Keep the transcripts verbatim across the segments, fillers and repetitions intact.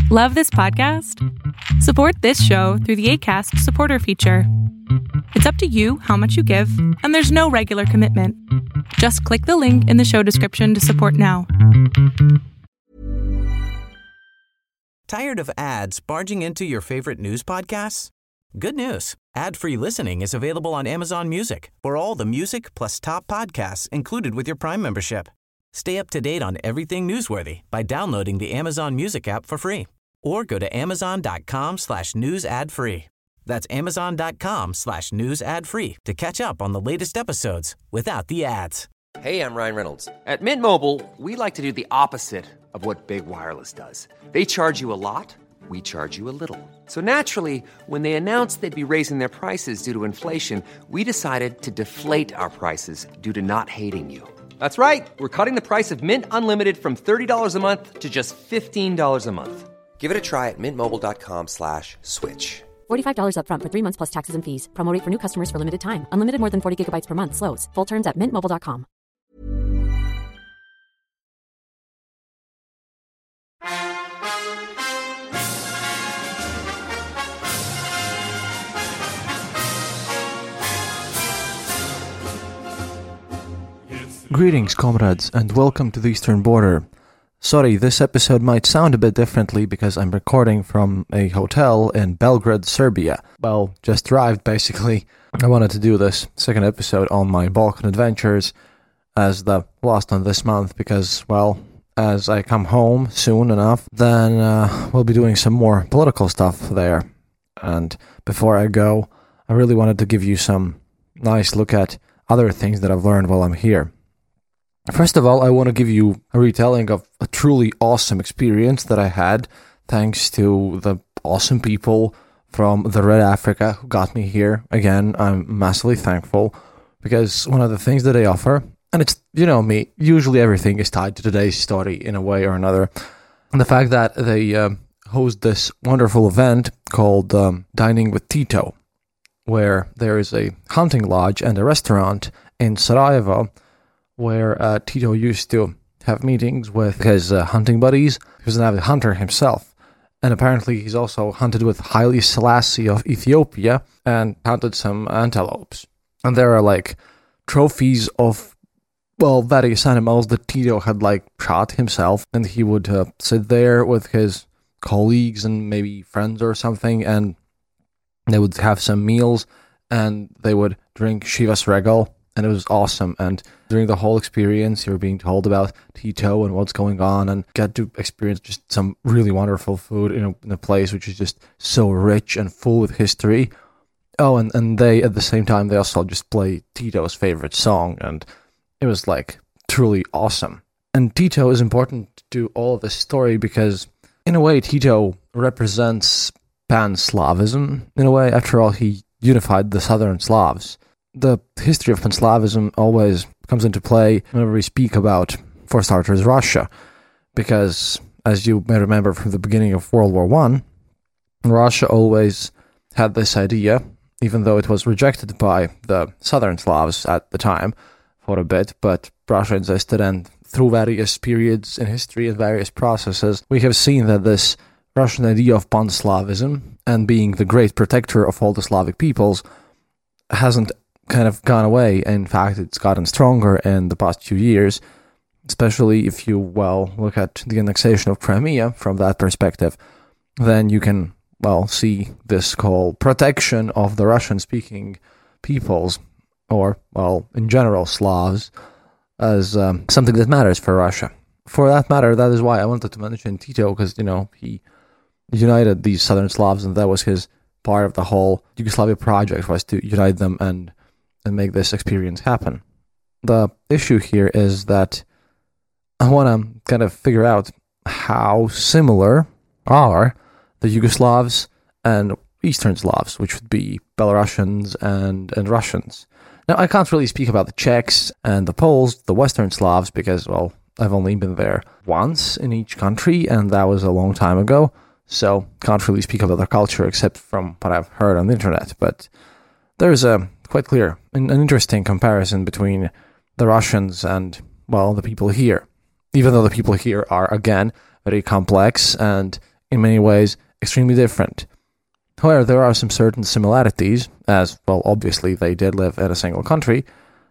Love this podcast? Support this show through the Acast supporter feature. It's up to you how much you give, and there's no regular commitment. Just click the link in the show description to support now. Tired of ads barging into your favorite news podcasts? Good news. Ad-free listening is available on Amazon Music for all the music plus top podcasts included with your Prime membership. Stay up to date on everything newsworthy by downloading the Amazon Music app for free or go to amazon.com slash news ad free. That's amazon.com slash news ad free to catch up on the latest episodes without the ads. Hey, I'm Ryan Reynolds. At Mint Mobile, we like to do the opposite of what Big Wireless does. They charge you a lot, we charge you a little. So naturally, when they announced they'd be raising their prices due to inflation, we decided to deflate our prices due to not hating you. That's right. We're cutting the price of Mint Unlimited from thirty dollars a month to just fifteen dollars a month. Give it a try at mintmobile.com slash switch. forty-five dollars up front for three months plus taxes and fees. Promo rate for new customers for limited time. Unlimited more than forty gigabytes per month. Slows full terms at mint mobile dot com. Greetings, comrades, and welcome to the Eastern Border. Sorry, this episode might sound a bit differently because I'm recording from a hotel in Belgrade, Serbia. Well, just arrived, basically. I wanted to do this second episode on my Balkan adventures as the last one this month because, well, as I come home soon enough, then uh, we'll be doing some more political stuff there. And before I go, I really wanted to give you some nice look at other things that I've learned while I'm here. First of all, I want to give you a retelling of a truly awesome experience that I had thanks to the awesome people from the Red Africa who got me here. Again, I'm massively thankful because one of the things that they offer, and it's, you know me, usually everything is tied to today's story in a way or another. And the fact that they uh, host this wonderful event called um, Dining with Tito, where there is a hunting lodge and a restaurant in Sarajevo where uh, Tito used to have meetings with his uh, hunting buddies. He was an avid hunter himself. And apparently he's also hunted with Haile Selassie of Ethiopia and hunted some antelopes. And there are like trophies of, well, various animals that Tito had like shot himself. And he would uh, sit there with his colleagues and maybe friends or something, and they would have some meals and they would drink Chivas Regal. And it was awesome. And during the whole experience, you were being told about Tito and what's going on, and get to experience just some really wonderful food in a, in a place which is just so rich and full with history. Oh, and, and they, at the same time, they also just play Tito's favorite song. And it was like truly awesome. And Tito is important to all of this story because, in a way, Tito represents Pan-Slavism. In a way, after all, he unified the Southern Slavs. The history of Pan-Slavism always comes into play whenever we speak about, for starters, Russia. Because, as you may remember from the beginning of World War One, Russia always had this idea, even though it was rejected by the Southern Slavs at the time for a bit, but Russia insisted, and through various periods in history and various processes, we have seen that this Russian idea of Pan-Slavism, and being the great protector of all the Slavic peoples, hasn't kind of gone away. In fact, it's gotten stronger in the past few years, especially if you, well, look at the annexation of Crimea from that perspective. Then you can, well, see this called protection of the Russian-speaking peoples, or, well, in general, Slavs, as um, something that matters for Russia. For that matter, that is why I wanted to mention Tito, because, you know, he united these Southern Slavs, and that was his part of the whole Yugoslavia project, was to unite them and and make this experience happen. The issue here is that I want to kind of figure out how similar are the Yugoslavs and Eastern Slavs, which would be Belarusians and, and Russians. Now, I can't really speak about the Czechs and the Poles, the Western Slavs, because, well, I've only been there once in each country, and that was a long time ago, so can't really speak about their culture except from what I've heard on the internet. But there's a quite clear, an interesting comparison between the Russians and, well, the people here. Even though the people here are, again, very complex and in many ways extremely different. However, there are some certain similarities, as, well, obviously they did live in a single country,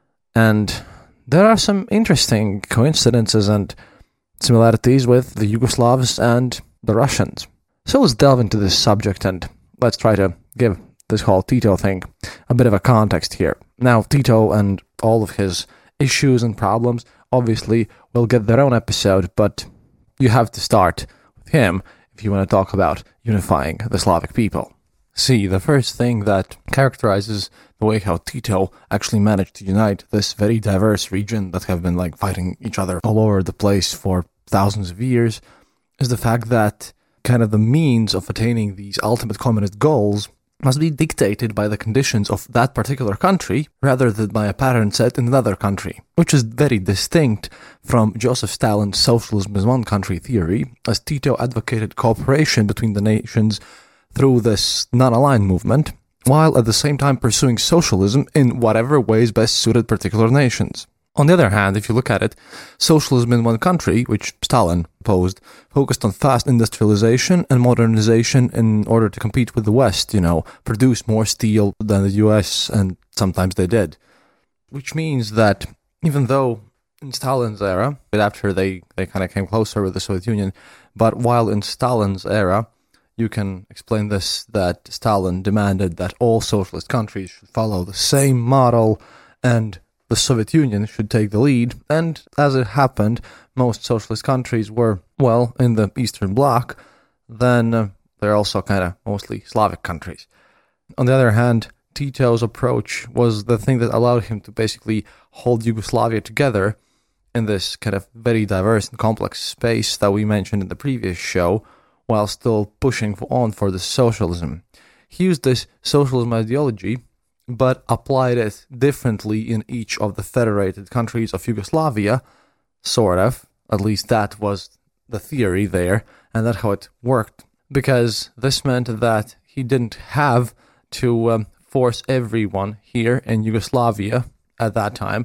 and there are some interesting coincidences and similarities with the Yugoslavs and the Russians. So let's delve into this subject and let's try to give this whole Tito thing a bit of a context here. Now, Tito and all of his issues and problems obviously will get their own episode, but you have to start with him if you want to talk about unifying the Slavic people. See, the first thing that characterizes the way how Tito actually managed to unite this very diverse region that have been like fighting each other all over the place for thousands of years is the fact that kind of the means of attaining these ultimate communist goals must be dictated by the conditions of that particular country rather than by a pattern set in another country, which is very distinct from Joseph Stalin's socialism is one country theory, as Tito advocated cooperation between the nations through this non-aligned movement, while at the same time pursuing socialism in whatever ways best suited particular nations. On the other hand, if you look at it, socialism in one country, which Stalin opposed, focused on fast industrialization and modernization in order to compete with the West, you know, produce more steel than the U S, and sometimes they did. Which means that even though in Stalin's era, but after they, they kind of came closer with the Soviet Union, but while in Stalin's era, you can explain this, that Stalin demanded that all socialist countries should follow the same model and the Soviet Union should take the lead, and as it happened, most socialist countries were, well, in the Eastern Bloc, then uh, they're also kind of mostly Slavic countries. On the other hand, Tito's approach was the thing that allowed him to basically hold Yugoslavia together in this kind of very diverse and complex space that we mentioned in the previous show, while still pushing on for the socialism. He used this socialism ideology, but applied it differently in each of the federated countries of Yugoslavia, sort of. At least that was the theory there, and that's how it worked. Because this meant that he didn't have to um, force everyone here in Yugoslavia at that time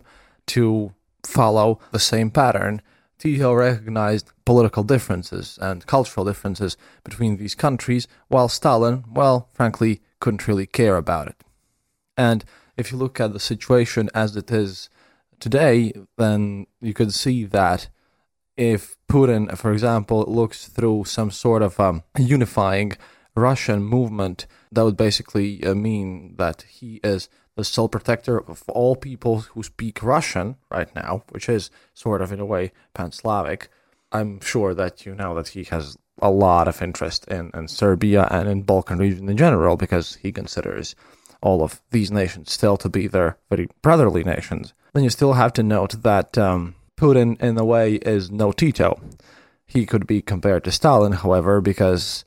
to follow the same pattern. Tito recognized political differences and cultural differences between these countries, while Stalin, well, frankly, couldn't really care about it. And if you look at the situation as it is today, then you could see that if Putin, for example, looks through some sort of um, unifying Russian movement, that would basically uh, mean that he is the sole protector of all people who speak Russian right now, which is sort of, in a way, pan-Slavic. I'm sure that you know that he has a lot of interest in, in Serbia and in Balkan region in general, because he considers all of these nations still to be their very brotherly nations. Then you still have to note that um, Putin, in a way, is no Tito. He could be compared to Stalin, however, because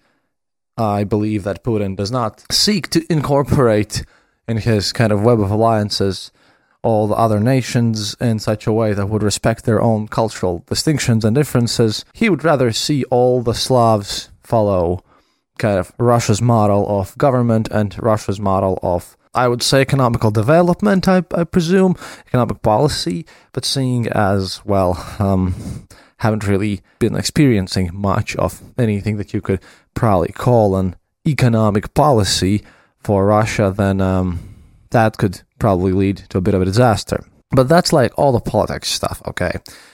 I believe that Putin does not seek to incorporate in his kind of web of alliances all the other nations in such a way that would respect their own cultural distinctions and differences. He would rather see all the Slavs follow kind of Russia's model of government and Russia's model of, I would say, economical development, I, I presume, economic policy, but seeing as, well, um, haven't really been experiencing much of anything that you could probably call an economic policy for Russia, then um, that could probably lead to a bit of a disaster. But that's like all the politics stuff, okay?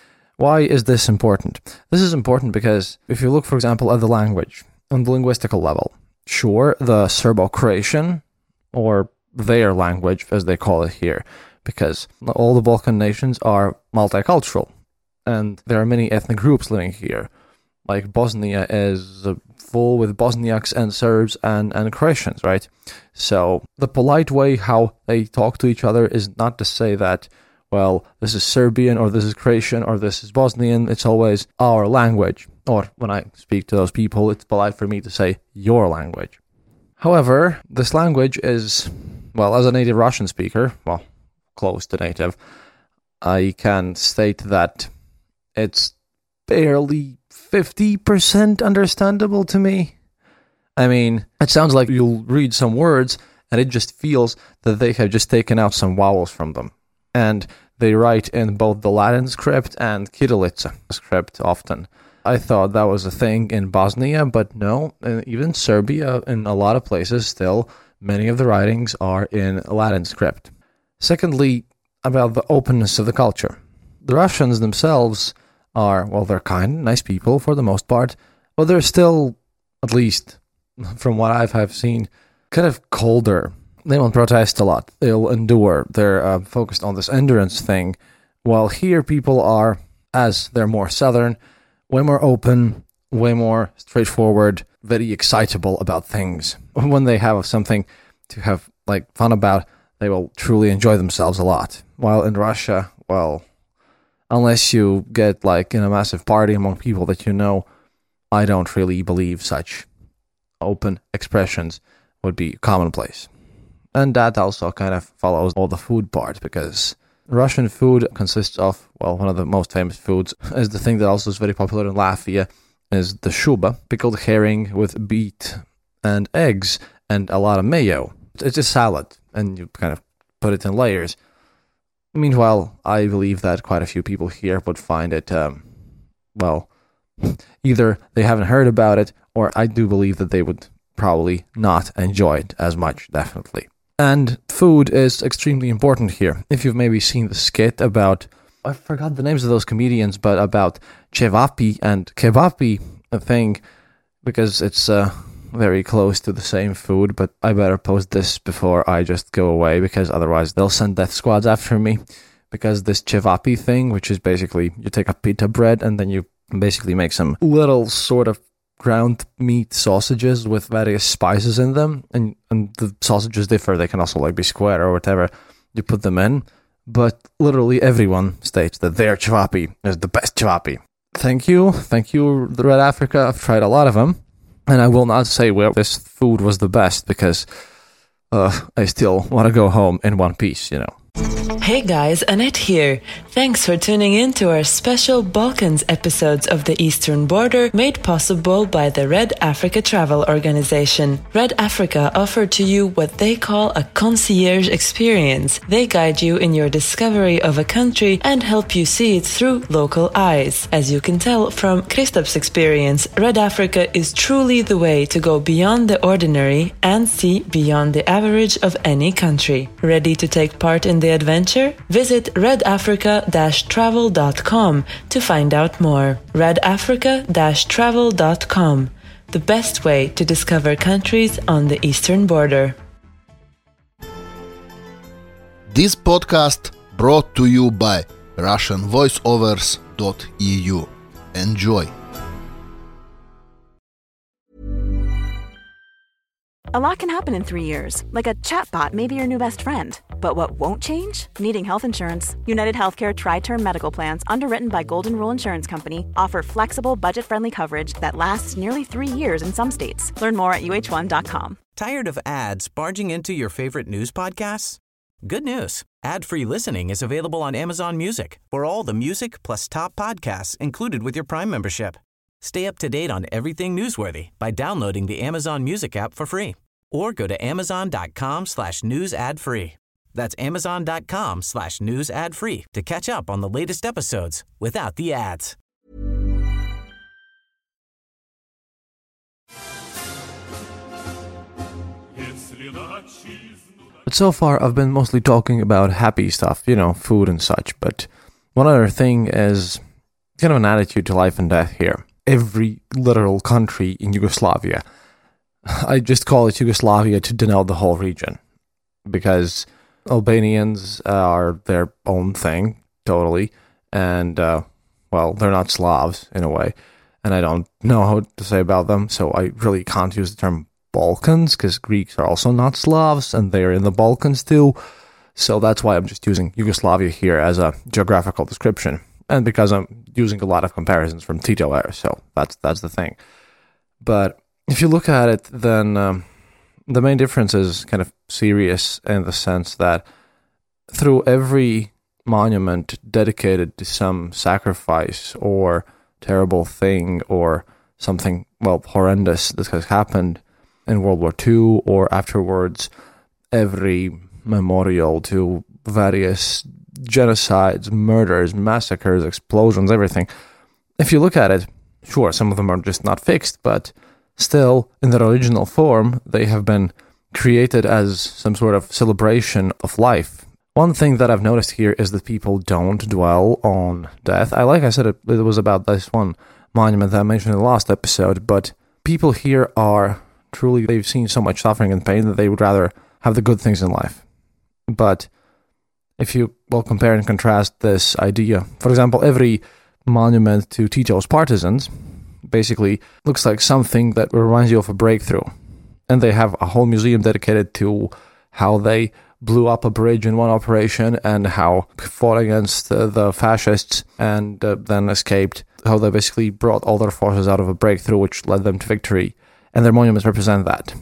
Why is this important? This is important because if you look, for example, at the language, on the linguistical level, sure, the Serbo-Croatian, or their language, as they call it here, because all the Balkan nations are multicultural, and there are many ethnic groups living here. Like Bosnia is full with Bosniaks and Serbs and, and Croatians, right? So the polite way how they talk to each other is not to say that, well, this is Serbian, or this is Croatian, or this is Bosnian. It's always our language. Or when I speak to those people, it's polite for me to say your language. However, this language is, well, as a native Russian speaker, well, close to native, I can state that it's barely fifty percent understandable to me. I mean, it sounds like you'll read some words and it just feels that they have just taken out some vowels from them. And they write in both the Latin script and Kyrillitsa script often. I thought that was a thing in Bosnia, but no, and even Serbia, in a lot of places still, many of the writings are in Latin script. Secondly, about the openness of the culture. The Russians themselves are, well, they're kind, nice people for the most part, but they're still, at least from what I've have seen, kind of colder. They won't protest a lot. They'll endure. They're uh, focused on this endurance thing, while here people are, as they're more southern, way more open, way more straightforward, very excitable about things. When they have something to have like fun about, they will truly enjoy themselves a lot. While in Russia, well, unless you get like in a massive party among people that you know, I don't really believe such open expressions would be commonplace. And that also kind of follows all the food part, because Russian food consists of, well, one of the most famous foods is the thing that also is very popular in Latvia, is the shuba, pickled herring with beet and eggs and a lot of mayo. It's a salad, and you kind of put it in layers. Meanwhile, I believe that quite a few people here would find it, um, well, either they haven't heard about it, or I do believe that they would probably not enjoy it as much, definitely. And food is extremely important here. If you've maybe seen the skit about, I forgot the names of those comedians, but about cevapi and kebapi, a thing, because it's uh, very close to the same food, but I better post this before I just go away, because otherwise they'll send death squads after me. Because this cevapi thing, which is basically, you take a pita bread and then you basically make some little sort of ground meat sausages with various spices in them, and, and the sausages differ. They can also like be square or whatever you put them in, but literally everyone states that their cevapi is the best cevapi. Thank you, thank you, the Red Africa. I've tried a lot of them, and I will not say where this food was the best, because uh, I still want to go home in one piece, you know. Hey guys, Annette here. Thanks for tuning in to our special Balkans episodes of the Eastern Border, made possible by the Red Africa Travel Organization. Red Africa offer to you what they call a concierge experience. They guide you in your discovery of a country and help you see it through local eyes. As you can tell from Kristap's experience, Red Africa is truly the way to go beyond the ordinary and see beyond the average of any country. Ready to take part in the adventure? Visit red africa dash travel dot com to find out more. red africa dash travel dot com, the best way to discover countries on the Eastern Border. This podcast brought to you by russian voiceovers dot e u. Enjoy! A lot can happen in three years, like a chatbot may be your new best friend. But what won't change? Needing health insurance. United Healthcare Tri-Term Medical Plans, underwritten by Golden Rule Insurance Company, offer flexible, budget-friendly coverage that lasts nearly three years in some states. Learn more at u h one dot com. Tired of ads barging into your favorite news podcasts? Good news. Ad-free listening is available on Amazon Music for all the music plus top podcasts included with your Prime membership. Stay up to date on everything newsworthy by downloading the Amazon Music app for free, or go to amazon.com slash news ad free. That's amazon.com slash news ad free to catch up on the latest episodes without the ads. But so far I've been mostly talking about happy stuff, you know, food and such, but one other thing is kind of an attitude to life and death here. Every literal country in Yugoslavia, I just call it Yugoslavia to denote the whole region, because Albanians are their own thing, totally, and, uh, well, they're not Slavs, in a way, and I don't know how to say about them, so I really can't use the term Balkans, because Greeks are also not Slavs, and they're in the Balkans too, so that's why I'm just using Yugoslavia here as a geographical description, and because I'm using a lot of comparisons from Tito era, so that's that's the thing. But if you look at it, then um, the main difference is kind of serious in the sense that through every monument dedicated to some sacrifice or terrible thing or something, well, horrendous that has happened in World War Two or afterwards, every memorial to various genocides, murders, massacres, explosions, everything. If you look at it, Sure, some of them are just not fixed, but still, in their original form, they have been created as some sort of celebration of life. One thing that I've noticed here is that people don't dwell on death. I like I said, it, it was about this one monument that I mentioned in the last episode, but people here are truly, they've seen so much suffering and pain that they would rather have the good things in life. But if you, well, compare and contrast this idea, for example, every monument to Tito's partisans basically looks like something that reminds you of a breakthrough. And they have a whole museum dedicated to how they blew up a bridge in one operation and how fought against uh, the fascists and uh, then escaped, how they basically brought all their forces out of a breakthrough which led them to victory. And their monuments represent that.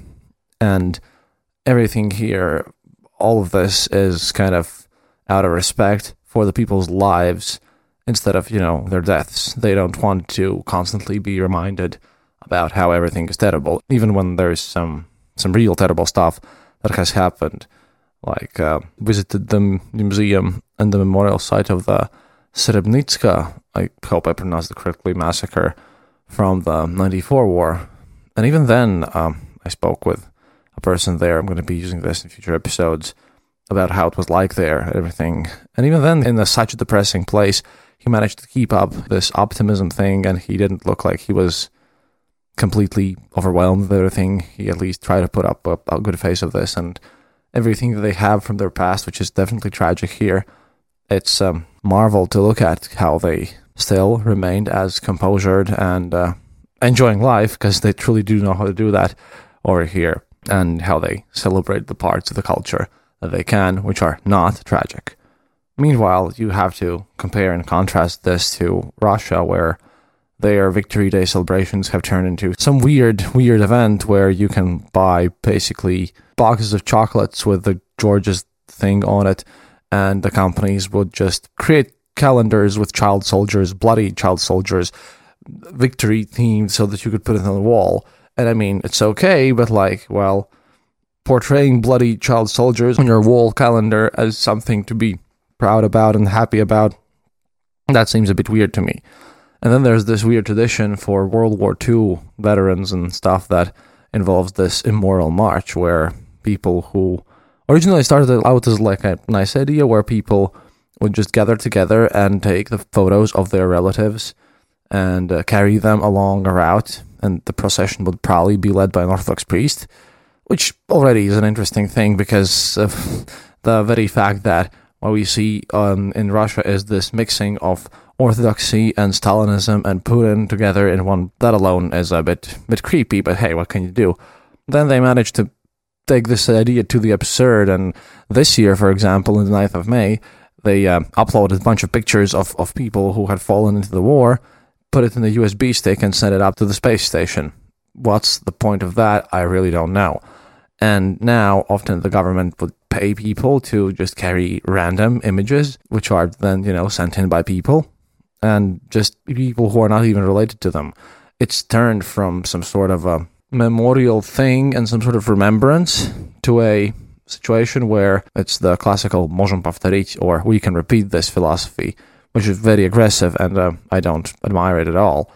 And everything here, all of this is kind of out of respect for the people's lives instead of, you know, their deaths. They don't want to constantly be reminded about how everything is terrible, even when there's some, some real terrible stuff that has happened. Like, uh, visited the museum and the memorial site of the Srebrenica, I hope I pronounced it correctly, massacre from the ninety-four war. And even then, um, I spoke with a person there, I'm going to be using this in future episodes, about how it was like there and everything. And even then, in a, such a depressing place, he managed to keep up this optimism thing, and he didn't look like he was completely overwhelmed with everything. He at least tried to put up a, a good face of this, and everything that they have from their past, which is definitely tragic here, it's a um, marvel to look at how they still remained as composed and uh, enjoying life, because they truly do know how to do that over here, and how they celebrate the parts of the culture that they can, which are not tragic. Meanwhile, you have to compare and contrast this to Russia, where their Victory Day celebrations have turned into some weird, weird event where you can buy basically boxes of chocolates with the George's thing on it, and the companies would just create calendars with child soldiers, bloody child soldiers, victory themed, so that you could put it on the wall. And I mean, it's okay, but like, well, portraying bloody child soldiers on your wall calendar as something to be proud about and happy about, that seems a bit weird to me. And then there's this weird tradition for World War Two veterans and stuff that involves this immoral march, where people who originally started out as like a nice idea, where people would just gather together and take the photos of their relatives and uh, carry them along a route, and the procession would probably be led by an Orthodox priest, which already is an interesting thing, because of the very fact that what we see um, in Russia is this mixing of Orthodoxy and Stalinism and Putin together in one. That alone is a bit bit creepy, but hey, what can you do? Then they managed to take this idea to the absurd, and this year, for example, on the ninth of May, they uh, uploaded a bunch of pictures of, of people who had fallen into the war, put it in a U S B stick, and sent it up to the space station. What's the point of that? I really don't know. And now, often the government would pay people to just carry random images, which are then, you know, sent in by people, and just people who are not even related to them. It's turned from some sort of a memorial thing and some sort of remembrance to a situation where it's the classical "możemy powtórzyć," or we can repeat this philosophy, which is very aggressive, and uh, I don't admire it at all.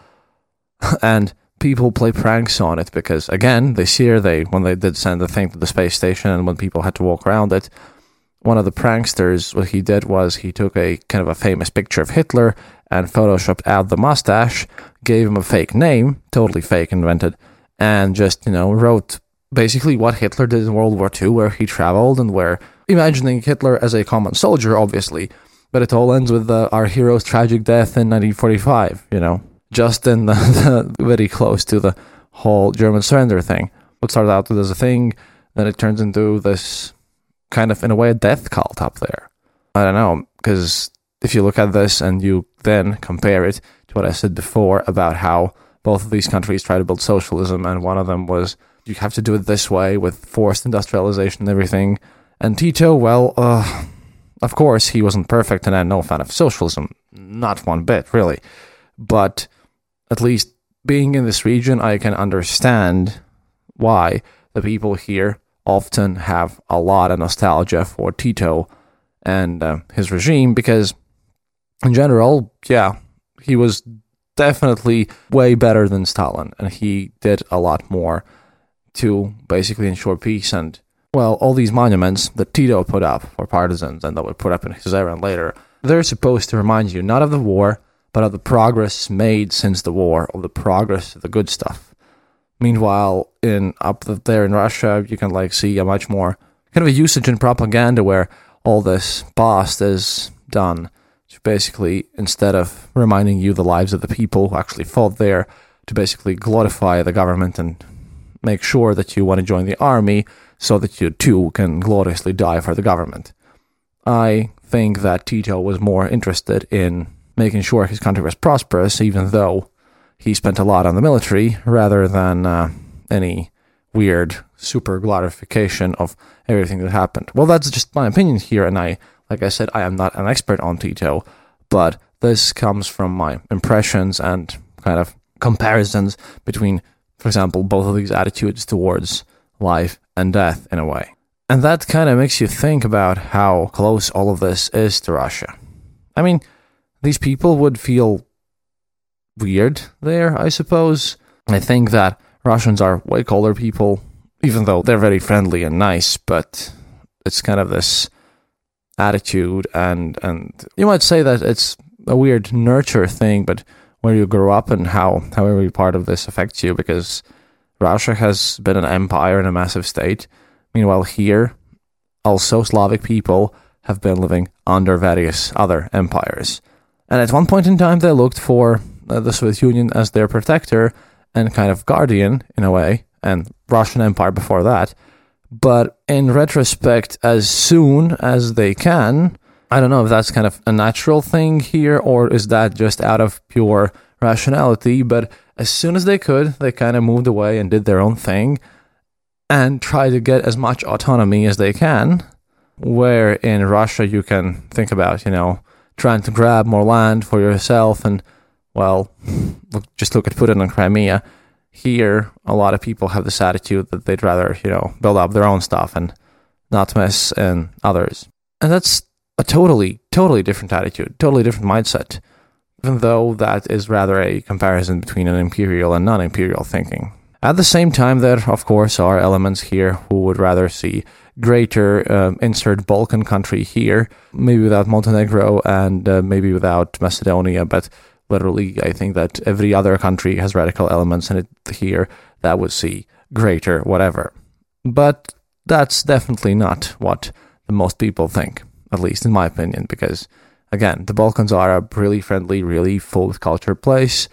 And people play pranks on it, because again, this year, they when they did send the thing to the space station, and when people had to walk around it, one of the pranksters, what he did was he took a kind of a famous picture of Hitler and photoshopped out the mustache, gave him a fake name, totally fake, invented, and just, you know, wrote basically what Hitler did in World War Two, where he traveled, and where, imagining Hitler as a common soldier, obviously, but it all ends with uh, our hero's tragic death in nineteen forty-five, you know, just in the, the very close to the whole German surrender thing. What started out as a thing, then it turns into this kind of, in a way, a death cult up there. I don't know, because if you look at this and you then compare it to what I said before about how both of these countries try to build socialism, and one of them was, you have to do it this way with forced industrialization and everything. And Tito, well, uh, of course, he wasn't perfect, and I'm no fan of socialism. Not one bit, really. But at least being in this region, I can understand why the people here often have a lot of nostalgia for Tito and uh, his regime, because in general, yeah, he was definitely way better than Stalin, and he did a lot more to basically ensure peace. And, well, all these monuments that Tito put up for partisans and that were put up in his era and later, they're supposed to remind you not of the war, but of the progress made since the war, of the progress of the good stuff. Meanwhile, in up there in Russia, you can like see a much more kind of a usage in propaganda where all this past is done to basically, instead of reminding you the lives of the people who actually fought there, to basically glorify the government and make sure that you want to join the army so that you too can gloriously die for the government. I think that Tito was more interested in making sure his country was prosperous, even though he spent a lot on the military, rather than uh, any weird super glorification of everything that happened. Well, that's just my opinion here, and I, like I said, I am not an expert on Tito, but this comes from my impressions and kind of comparisons between, for example, both of these attitudes towards life and death in a way. And that kind of makes you think about how close all of this is to Russia. I mean, these people would feel weird there, I suppose. I think that Russians are way colder people, even though they're very friendly and nice, but it's kind of this attitude, and, and you might say that it's a weird nurture thing, but where you grow up and how, how every part of this affects you, because Russia has been an empire and a massive state. Meanwhile, here, also Slavic people have been living under various other empires. And at one point in time, they looked for uh, the Soviet Union as their protector and kind of guardian, in a way, and Russian Empire before that. But in retrospect, as soon as they can, I don't know if that's kind of a natural thing here, or is that just out of pure rationality, but as soon as they could, they kind of moved away and did their own thing and tried to get as much autonomy as they can, where in Russia you can think about, you know, trying to grab more land for yourself and, well, look, just look at Putin and Crimea. Here, a lot of people have this attitude that they'd rather, you know, build up their own stuff and not mess in others. And that's a totally, totally different attitude, totally different mindset, even though that is rather a comparison between an imperial and non-imperial thinking. At the same time, there, of course, are elements here who would rather see greater uh, insert Balkan country here, maybe without Montenegro and uh, maybe without Macedonia, but literally I think that every other country has radical elements in it here that would see greater whatever. But that's definitely not what the most people think, at least in my opinion, because, again, the Balkans are a really friendly, really full of culture place,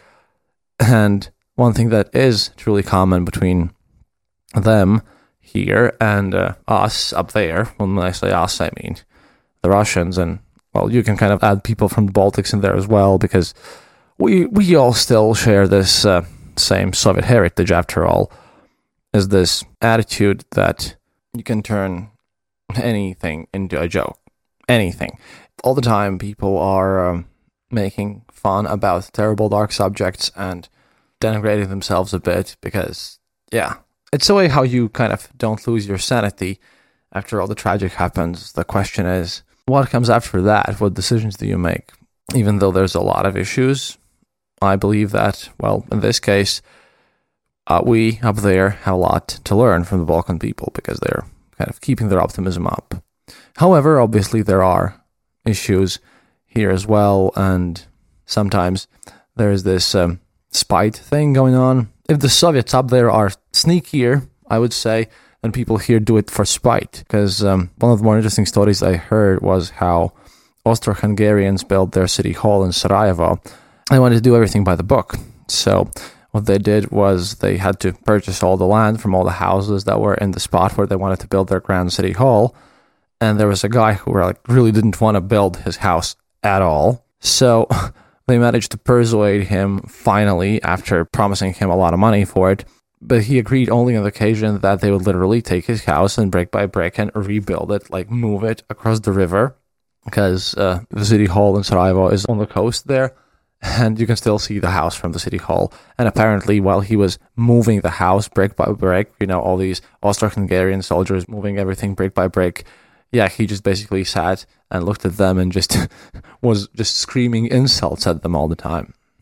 and one thing that is truly common between them here and uh, us up there, when I say us, I mean the Russians, and, well, you can kind of add people from the Baltics in there as well, because we we all still share this uh, same Soviet heritage, after all, is this attitude that you can turn anything into a joke. Anything. All the time, people are um, making fun about terrible dark subjects and denigrating themselves a bit, because, yeah, it's a way how you kind of don't lose your sanity after all the tragic happens. The question is, what comes after that? What decisions do you make? Even though there's a lot of issues, I believe that, well, in this case, uh, we up there have a lot to learn from the Balkan people, because they're kind of keeping their optimism up. However, obviously there are issues here as well, and sometimes there is this um, spite thing going on. If the Soviets up there are sneakier, I would say, then people here do it for spite. Because um, one of the more interesting stories I heard was how Austro-Hungarians built their city hall in Sarajevo. They wanted to do everything by the book. So what they did was they had to purchase all the land from all the houses that were in the spot where they wanted to build their grand city hall. And there was a guy who like really didn't want to build his house at all. So they managed to persuade him finally, after promising him a lot of money for it. But he agreed only on the occasion that they would literally take his house and brick by brick and rebuild it, like move it across the river. Because uh, the city hall in Sarajevo is on the coast there, and you can still see the house from the city hall. And apparently, while he was moving the house brick by brick, you know, all these Austro-Hungarian soldiers moving everything brick by brick, yeah, he just basically sat and looked at them and just was just screaming insults at them all the time.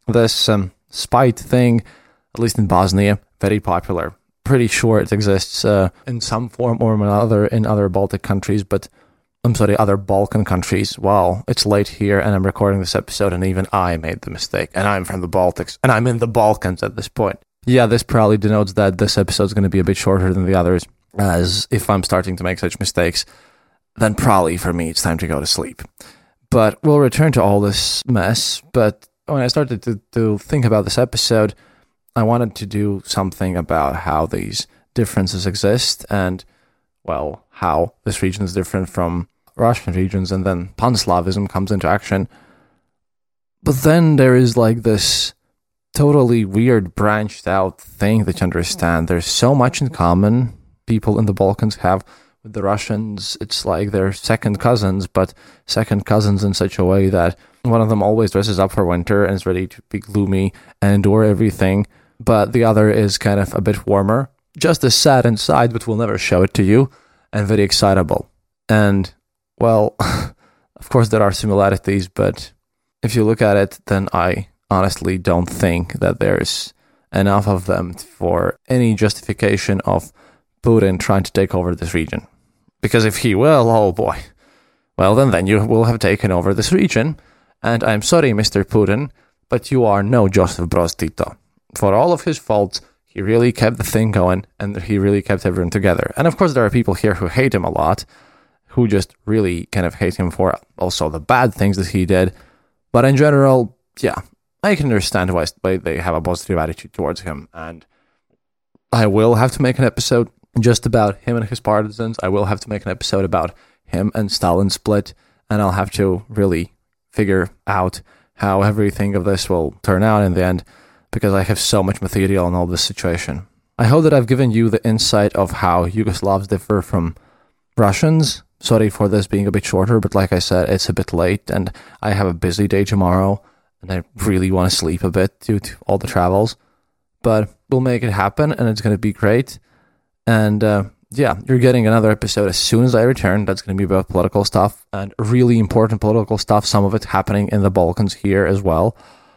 This um, spite thing, at least in Bosnia, very popular. Pretty sure it exists uh, in some form or another in other Baltic countries, but I'm sorry, other Balkan countries. Wow, it's late here and I'm recording this episode and even I made the mistake. And I'm from the Baltics and I'm in the Balkans at this point. Yeah, this probably denotes that this episode is going to be a bit shorter than the others, as if I'm starting to make such mistakes, then probably for me it's time to go to sleep. But we'll return to all this mess. But when I started to, to think about this episode, I wanted to do something about how these differences exist and, well, how this region is different from Russian regions, and then Pan-Slavism comes into action. But then there is like this totally weird branched out thing that you understand. There's so much in common people in the Balkans have with the Russians. It's like they're second cousins, but second cousins in such a way that one of them always dresses up for winter and is ready to be gloomy and endure everything, but the other is kind of a bit warmer, just as sad inside, but will never show it to you, and very excitable. And, well, of course there are similarities, but if you look at it, then I honestly don't think that there's enough of them for any justification of Putin trying to take over this region. Because if he will, oh boy, well then, then you will have taken over this region. And I'm sorry, Mister Putin, but you are no Joseph Broz Tito. For all of his faults, he really kept the thing going, and he really kept everyone together. And of course, there are people here who hate him a lot, who just really kind of hate him for also the bad things that he did. But in general, yeah, I can understand why they have a positive attitude towards him. And I will have to make an episode just about him and his partisans. I will have to make an episode about him and Stalin split, and I'll have to really figure out how everything of this will turn out in the end, because I have so much material on all this situation. I hope that I've given you the insight of how Yugoslavs differ from Russians. Sorry for this being a bit shorter, but like I said, it's a bit late, and I have a busy day tomorrow, and I really want to sleep a bit due to all the travels. But we'll make it happen, and it's going to be great. And uh, yeah, you're getting another episode as soon as I return. That's going to be about political stuff, and really important political stuff, some of it happening in the Balkans here as well.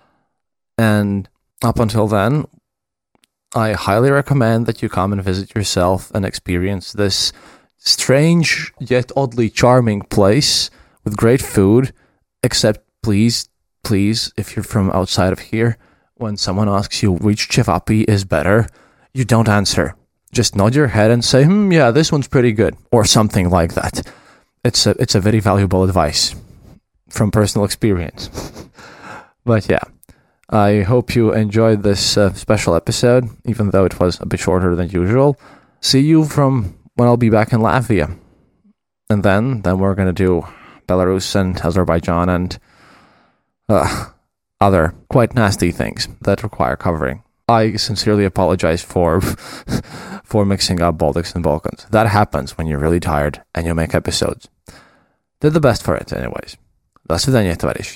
And up until then, I highly recommend that you come and visit yourself and experience this strange yet oddly charming place with great food. Except, please, please, if you're from outside of here, when someone asks you which cevapi is better, you don't answer. Just nod your head and say, hmm, yeah, this one's pretty good, or something like that. It's a, it's a very valuable advice from personal experience. But yeah, I hope you enjoyed this uh, special episode, even though it was a bit shorter than usual. See you from when I'll be back in Latvia. And then, then we're going to do Belarus and Azerbaijan and uh, other quite nasty things that require covering. I sincerely apologize for for mixing up Baltics and Balkans. That happens when you're really tired and you make episodes. Did the best for it anyways. До свидания, товарищи.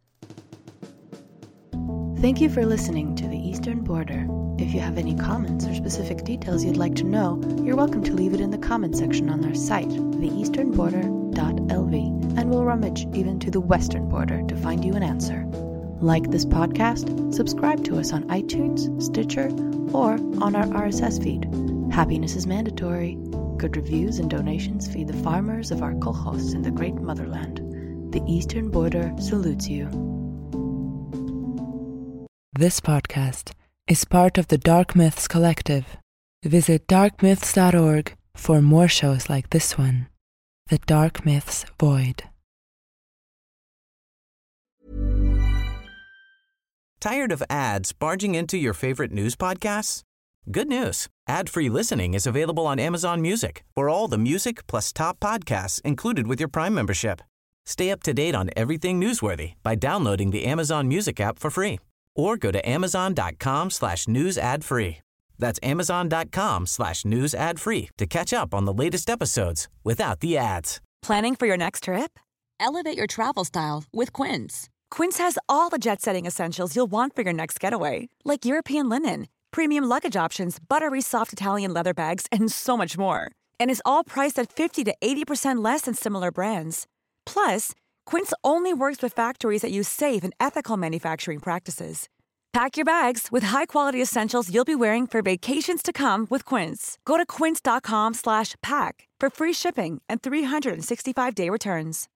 Thank you for listening to The Eastern Border. If you have any comments or specific details you'd like to know, you're welcome to leave it in the comment section on our site, the eastern border dot l v, and we'll rummage even to the western border to find you an answer. Like this podcast, subscribe to us on iTunes, Stitcher, or on our R S S feed. Happiness is mandatory. Good reviews and donations feed the farmers of our kolkhozs in the great motherland. The Eastern Border salutes you. This podcast is part of the Dark Myths Collective. Visit dark myths dot org for more shows like this one. The Dark Myths Void. Tired of ads barging into your favorite news podcasts? Good news. Ad-free listening is available on Amazon Music for all the music plus top podcasts included with your Prime membership. Stay up to date on everything newsworthy by downloading the Amazon Music app for free or go to amazon.com slash news ad free. That's amazon.com slash news ad free to catch up on the latest episodes without the ads. Planning for your next trip? Elevate your travel style with Quince. Quince has all the jet-setting essentials you'll want for your next getaway, like European linen, premium luggage options, buttery soft Italian leather bags, and so much more. And is all priced at fifty to eighty percent less than similar brands. Plus, Quince only works with factories that use safe and ethical manufacturing practices. Pack your bags with high-quality essentials you'll be wearing for vacations to come with Quince. Go to quince.com slash pack for free shipping and three sixty-five day returns.